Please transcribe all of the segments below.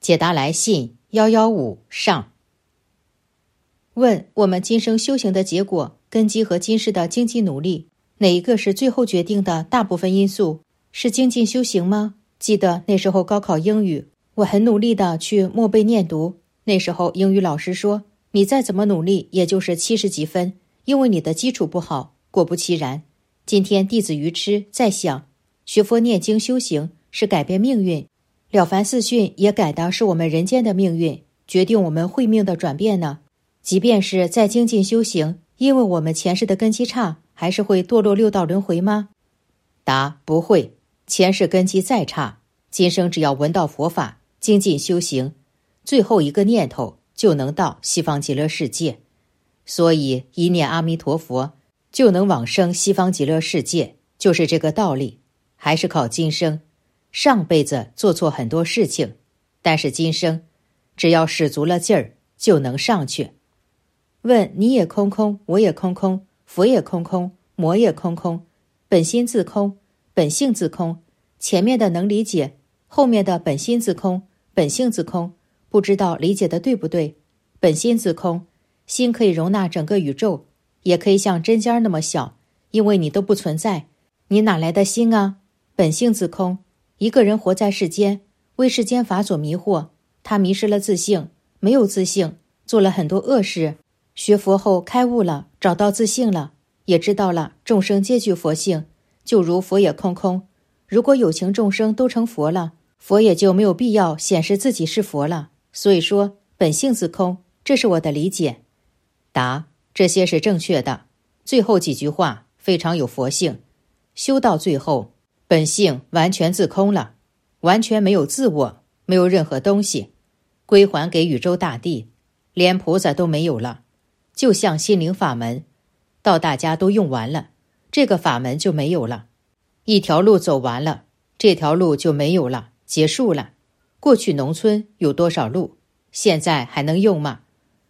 解答来信115上。问：我们今生修行的结果，根基和今世的经济努力，哪一个是最后决定的大部分因素？是精进修行吗？记得那时候高考英语，我很努力的去默背念读，那时候英语老师说，你再怎么努力也就是70几分，因为你的基础不好。果不其然，今天弟子愚痴在想，学佛念经修行是改变命运，了凡四训也改的是我们人间的命运，决定我们慧命的转变呢。即便是在精进修行，因为我们前世的根基差，还是会堕落6道轮回吗？答：不会，前世根基再差，今生只要闻到佛法，精进修行，最后一个念头就能到西方极乐世界。所以一念阿弥陀佛就能往生西方极乐世界，就是这个道理。还是靠今生，上辈子做错很多事情，但是今生只要使足了劲儿就能上去。问：你也空空，我也空空，佛也空空，魔也空空，本心自空，本性自空，前面的能理解，后面的本心自空，本性自空，不知道理解的对不对？本心自空，心可以容纳整个宇宙，也可以像针尖那么小，因为你都不存在，你哪来的心啊？本性自空，一个人活在世间，为世间法所迷惑，他迷失了自性，没有自性，做了很多恶事。学佛后开悟了，找到自性了，也知道了众生皆具佛性，就如佛也空空。如果有情众生都成佛了，佛也就没有必要显示自己是佛了。所以说本性自空，这是我的理解。答：这些是正确的，最后几句话非常有佛性。修到最后，本性完全自空了，完全没有自我，没有任何东西，归还给宇宙大地，连菩萨都没有了。就像心灵法门，到大家都用完了，这个法门就没有了。一条路走完了，这条路就没有了，结束了。过去农村有多少路，现在还能用吗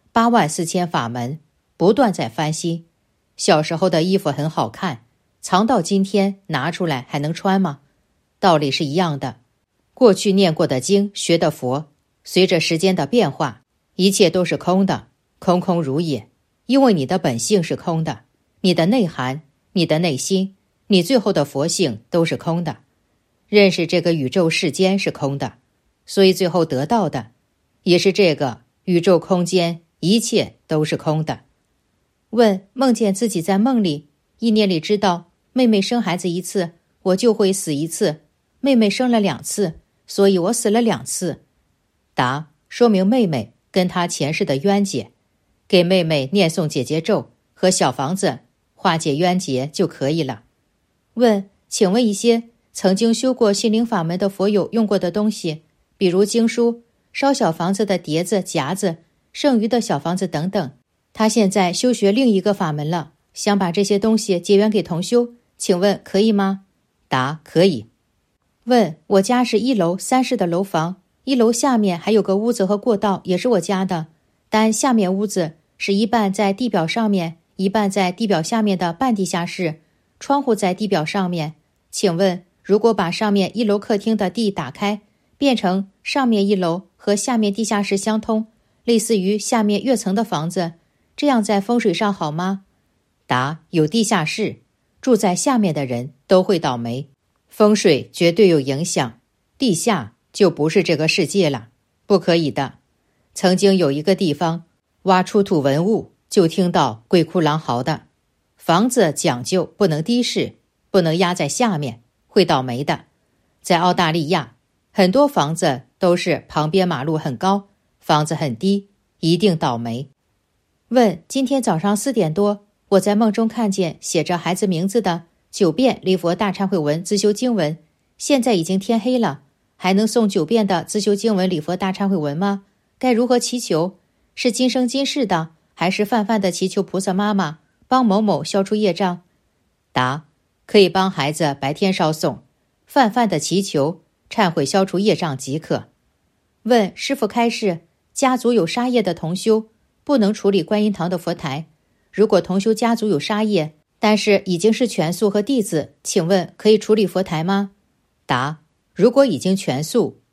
？84000法门，不断在翻新。小时候的衣服很好看，藏到今天拿出来还能穿吗？道理是一样的。过去念过的经，学的佛，随着时间的变化，一切都是空的，空空如也。因为你的本性是空的，你的内涵，你的内心，你最后的佛性都是空的。认识这个宇宙世间是空的，所以最后得到的也是这个宇宙空间，一切都是空的。问：梦见自己在梦里，意念里知道妹妹生孩子1次，我就会死1次，妹妹生了2次，所以我死了2次。答：说明妹妹跟她前世的冤结，给妹妹念诵姐姐咒和小房子化解冤结就可以了。问：请问一些曾经修过心灵法门的佛友用过的东西，比如经书、烧小房子的碟子、夹子、剩余的小房子等等，他现在修学另一个法门了，想把这些东西结缘给同修，请问可以吗？答：可以。问：我家是1楼3室的楼房，1楼下面还有个屋子和过道，也是我家的，但下面屋子是一半在地表上面，一半在地表下面的半地下室，窗户在地表上面。请问，如果把上面1楼客厅的地打开，变成上面1楼和下面地下室相通，类似于下面跃层的房子，这样在风水上好吗？答：有地下室，住在下面的人都会倒霉，风水绝对有影响，地下就不是这个世界了，不可以的。曾经有一个地方挖出土文物，就听到鬼哭狼嚎的。房子讲究不能低视，不能压在下面，会倒霉的。在澳大利亚，很多房子都是旁边马路很高，房子很低，一定倒霉。问：今天早上4点多，我在梦中看见写着孩子名字的9遍礼佛大忏悔文自修经文，现在已经天黑了，还能诵9遍的自修经文礼佛大忏悔文吗？该如何祈求？是今生今世的，还是泛泛的祈求菩萨妈妈帮某某消除业障？答：可以帮孩子白天烧诵，泛泛的祈求忏悔消除业障即可。问：师父开示，家族有杀业的同修不能处理观音堂的佛台，如果同修家族有杀业，但是已经是全素和弟子，请问可以处理佛台吗？答：如果已经全素，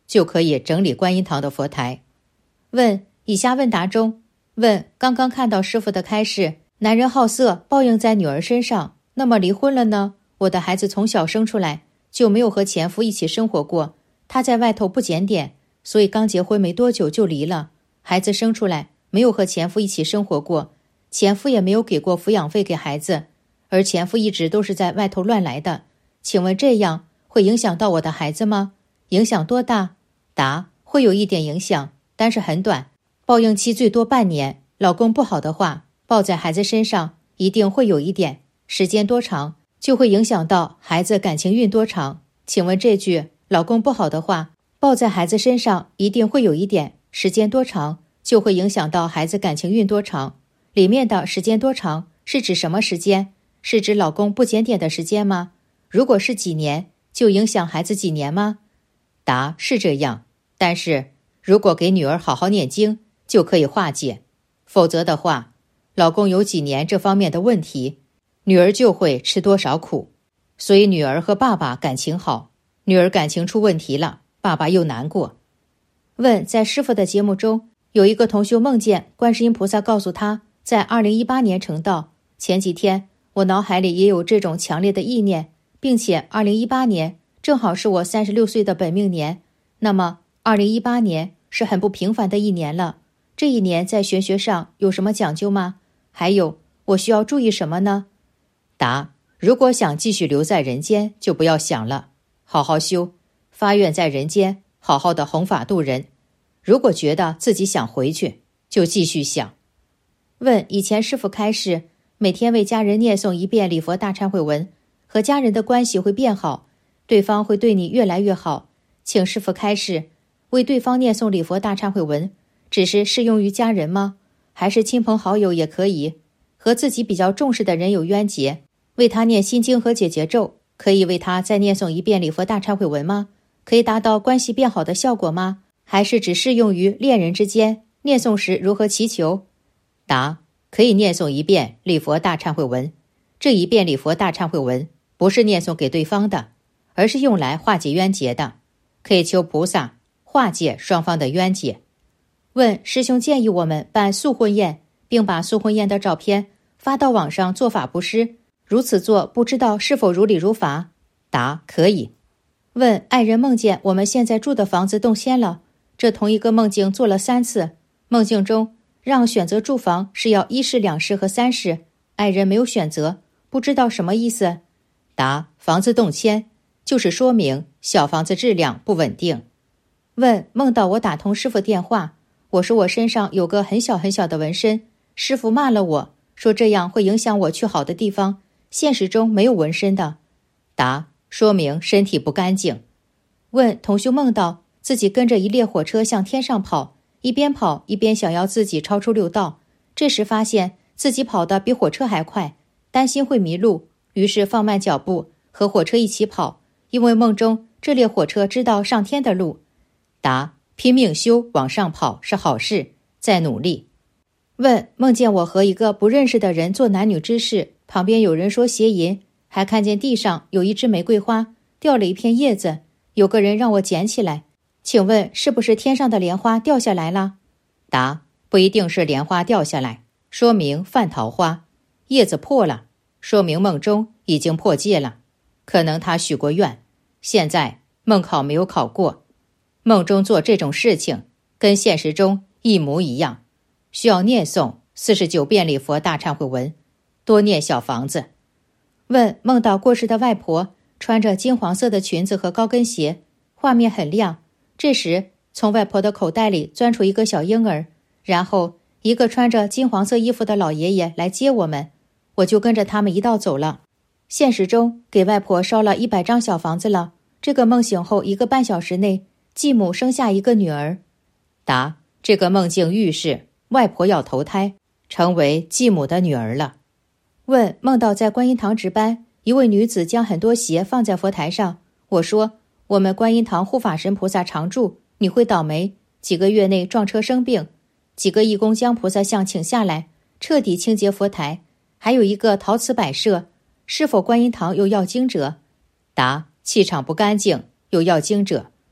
就可以整理观音堂的佛台。问：以下问答中，问刚刚看到师父的开示，男人好色报应在女儿身上，那么离婚了呢？我的孩子从小生出来就没有和前夫一起生活过，他在外头不检点，所以刚结婚没多久就离了。孩子生出来没有和前夫一起生活过，前夫也没有给过抚养费给孩子，而前夫一直都是在外头乱来的。请问这样会影响到我的孩子吗？影响多大？答：会有一点影响，但是很短，报应期最多半年。老公不好的话，报在孩子身上一定会有一点，时间多长就会影响到孩子感情运多长。请问这句老公不好的话，报在孩子身上一定会有一点，时间多长就会影响到孩子感情运多长，里面的时间多长是指什么时间？是指老公不检点的时间吗？如果是几年，就影响孩子几年吗？答：是这样，但是如果给女儿好好念经，就可以化解。否则的话，老公有几年这方面的问题，女儿就会吃多少苦。所以女儿和爸爸感情好，女儿感情出问题了，爸爸又难过。问：在师父的节目中，有一个同修梦见观世音菩萨告诉他，在2018年成道。前几天我脑海里也有这种强烈的意念，并且2018年正好是我36岁的本命年，那么2018年是很不平凡的一年了。这一年在玄学上有什么讲究吗？还有我需要注意什么呢？答：如果想继续留在人间，就不要想了，好好修，发愿在人间好好的弘法度人。如果觉得自己想回去，就继续想。问：以前师父开示，每天为家人念诵一遍礼佛大忏悔文，和家人的关系会变好，对方会对你越来越好。请师父开示，为对方念诵礼佛大忏悔文，只是适用于家人吗？还是亲朋好友也可以？和自己比较重视的人有冤结，为他念心经和解结咒，可以为他再念诵一遍礼佛大忏悔文吗？可以达到关系变好的效果吗？还是只适用于恋人之间？念诵时如何祈求？答：可以念诵一遍礼佛大忏悔文。这一遍礼佛大忏悔文不是念诵给对方的，而是用来化解冤结的，可以求菩萨化解双方的冤结。问：师兄建议我们办素婚宴，并把素婚宴的照片发到网上做法布施，如此做不知道是否如理如法？答：可以。问：爱人梦见我们现在住的房子动迁了，这同一个梦境做了3次，梦境中让选择住房是要1室2室和3室，爱人没有选择，不知道什么意思？答：房子动迁就是说明小房子质量不稳定。问：梦到我打通师父电话，我说我身上有个很小很小的纹身，师父骂了我，说这样会影响我去好的地方，现实中没有纹身的。答：说明身体不干净。问：同修梦到自己跟着一列火车向天上跑，一边跑一边想要自己超出6道，这时发现自己跑得比火车还快，担心会迷路，于是放慢脚步和火车一起跑，因为梦中这列火车知道上天的路。答：拼命修往上跑是好事，再努力。问：梦见我和一个不认识的人做男女之事，旁边有人说邪淫，还看见地上有一枝玫瑰花，掉了一片叶子，有个人让我捡起来，请问是不是天上的莲花掉下来了？答：不一定是莲花掉下来，说明犯桃花，叶子破了，说明梦中已经破戒了，可能他许过愿，现在梦考没有考过，梦中做这种事情跟现实中一模一样，需要念诵49遍礼佛大忏悔文，多念小房子。问：梦到过世的外婆穿着金黄色的裙子和高跟鞋，画面很亮，这时从外婆的口袋里钻出一个小婴儿，然后一个穿着金黄色衣服的老爷爷来接我们，我就跟着他们一道走了。现实中给外婆烧了100张小房子了，这个梦醒后1个半小时内，继母生下一个女儿。答：这个梦境预示外婆要投胎，成为继母的女儿了。问：梦到在观音堂值班，一位女子将很多鞋放在佛台上，我说我们观音堂护法神菩萨常住，你会倒霉，几个月内撞车生病。几个义工将菩萨像请下来，彻底清洁佛台，还有一个陶瓷摆设，是否观音堂有要经者？答：气场不干净，有要经者。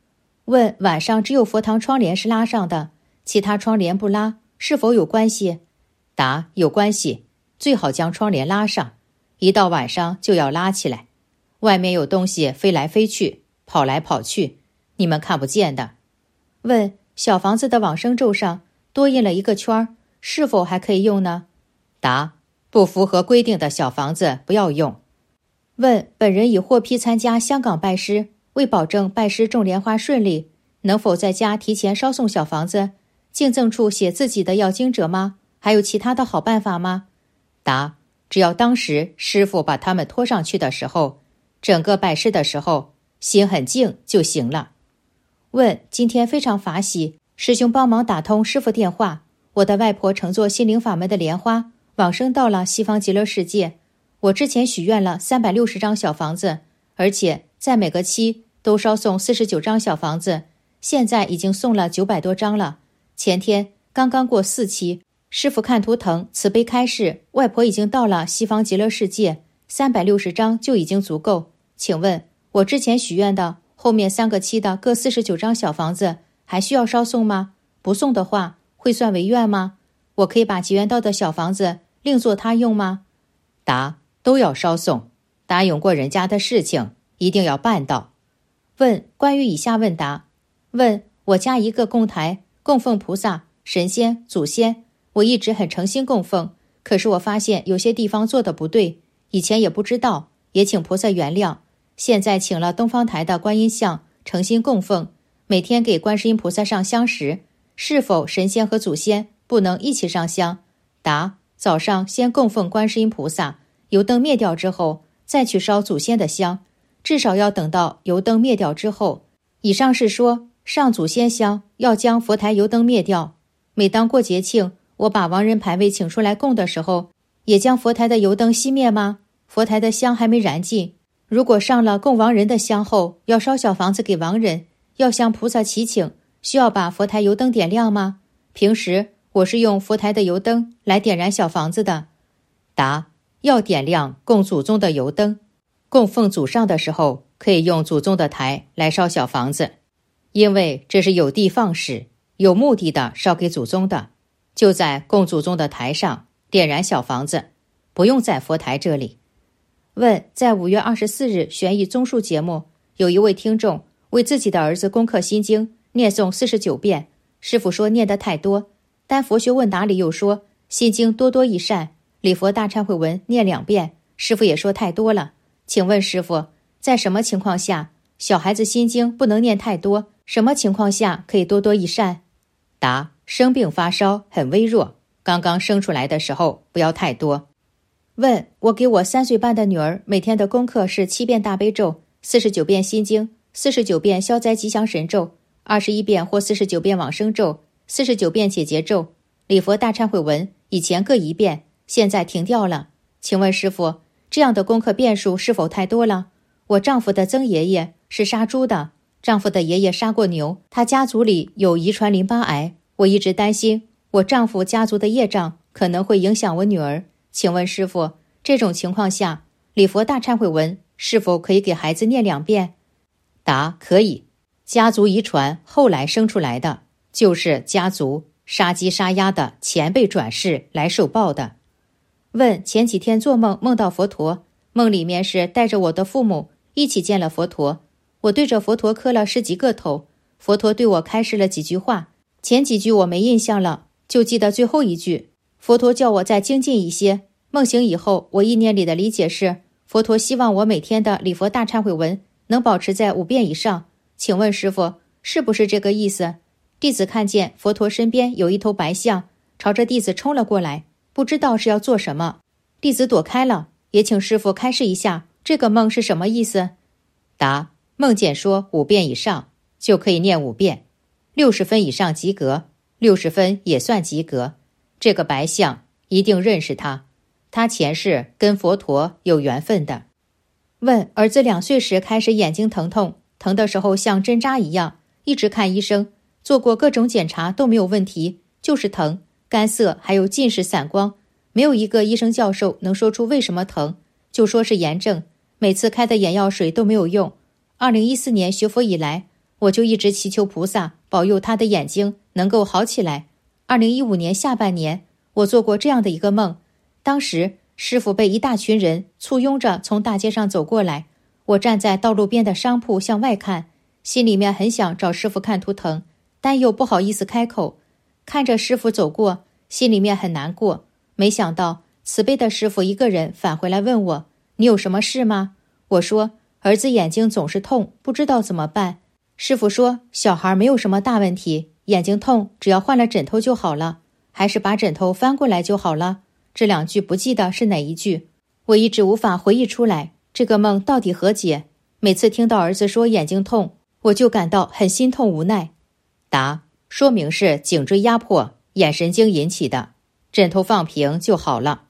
问晚上只有佛堂窗帘是拉上的，其他窗帘不拉，是否有关系？答：有关系，最好将窗帘拉上，一到晚上就要拉起来。外面有东西飞来飞去，跑来跑去，你们看不见的。问小房子的往生咒上多印了一个圈，是否还可以用呢？答：不符合规定的小房子不要用。问本人已获批参加香港拜师，为保证拜师种莲花顺利，能否在家提前烧送小房子，敬赠处写自己的要经者吗？还有其他的好办法吗？答：只要当时师父把他们拖上去的时候，整个拜师的时候心很静就行了。问今天非常法喜，师兄帮忙打通师父电话，我的外婆乘坐心灵法门的莲花往生到了西方极乐世界。我之前许愿了360张小房子，而且在每个期都烧送49张小房子，现在已经送了900多张了。前天刚刚过4期，师父看图腾慈悲开示，外婆已经到了西方极乐世界，360张就已经足够。请问我之前许愿的后面3个期的各49张小房子还需要烧送吗？不送的话会算违愿吗？我可以把结缘道的小房子另作他用吗？答：都要烧送，答应过人家的事情一定要办到。问关于以下问答：问我家一个供台供奉菩萨、神仙、祖先，我一直很诚心供奉，可是我发现有些地方做的不对，以前也不知道，也请菩萨原谅。现在请了东方台的观音像，诚心供奉，每天给观世音菩萨上香时，是否神仙和祖先不能一起上香？答：早上先供奉观世音菩萨，油灯灭掉之后再去烧祖先的香，至少要等到油灯灭掉之后。以上是说上祖先香要将佛台油灯灭掉。每当过节庆，我把亡人牌位请出来供的时候，也将佛台的油灯熄灭吗？佛台的香还没燃尽，如果上了供亡人的香后，要烧小房子给亡人，要向菩萨祈请，需要把佛台油灯点亮吗？平时我是用佛台的油灯来点燃小房子的。答：要点亮供祖宗的油灯，供奉祖上的时候可以用祖宗的台来烧小房子，因为这是有的放矢、有目的的烧给祖宗的，就在供祖宗的台上点燃小房子，不用在佛台这里。问在5月24日悬疑综述节目，有一位听众为自己的儿子攻克心经念诵49遍，师父说念得太多，但佛学问答里又说心经多多益善，礼佛大忏悔文念2遍，师父也说太多了。请问师父，在什么情况下小孩子心经不能念太多，什么情况下可以多多益善？答：生病发烧很微弱，刚刚生出来的时候不要太多。问我给我3岁半的女儿每天的功课是7遍大悲咒、49遍心经、49遍消灾吉祥神咒、21遍或49遍往生咒、49遍解结咒、礼佛大忏悔文，以前各1遍，现在停掉了。请问师父，这样的功课遍数是否太多了？我丈夫的曾爷爷是杀猪的，丈夫的爷爷杀过牛，他家族里有遗传淋巴癌，我一直担心我丈夫家族的业障可能会影响我女儿。请问师父，这种情况下礼佛大忏悔文是否可以给孩子念2遍？答：可以。家族遗传后来生出来的，就是家族杀鸡杀鸭的前辈转世来受报的。问前几天做梦梦到佛陀，梦里面是带着我的父母一起见了佛陀，我对着佛陀磕了10几个头，佛陀对我开示了几句话，前几句我没印象了，就记得最后一句，佛陀叫我再精进一些。梦醒以后，我意念里的理解是佛陀希望我每天的礼佛大忏悔文能保持在5遍以上。请问师父，是不是这个意思？弟子看见佛陀身边有一头白象朝着弟子冲了过来，不知道是要做什么，弟子躲开了，也请师父开示一下这个梦是什么意思？答：梦见说5遍以上就可以念5遍，60分以上及格，60分也算及格。这个白象一定认识他，他前世跟佛陀有缘分的。问儿子2岁时开始眼睛疼痛，疼的时候像针扎一样，一直看医生，做过各种检查都没有问题，就是疼，干涩还有近视散光，没有一个医生教授能说出为什么疼，就说是炎症，每次开的眼药水都没有用。2014年学佛以来， 我就一直祈求菩萨保佑他的眼睛能够好起来。2015年下半年，我做过这样的一个梦，当时师父被一大群人簇拥着从大街上走过来，我站在道路边的商铺向外看，心里面很想找师父看图腾，但又不好意思开口。看着师父走过，心里面很难过。没想到慈悲的师父一个人返回来问我，你有什么事吗？我说，儿子眼睛总是痛，不知道怎么办。师父说，小孩没有什么大问题，眼睛痛只要换了枕头就好了，还是把枕头翻过来就好了。这2句不记得是哪一句，我一直无法回忆出来，这个梦到底何解？每次听到儿子说眼睛痛，我就感到很心痛无奈。答：说明是颈椎压迫，眼神经引起的，枕头放平就好了。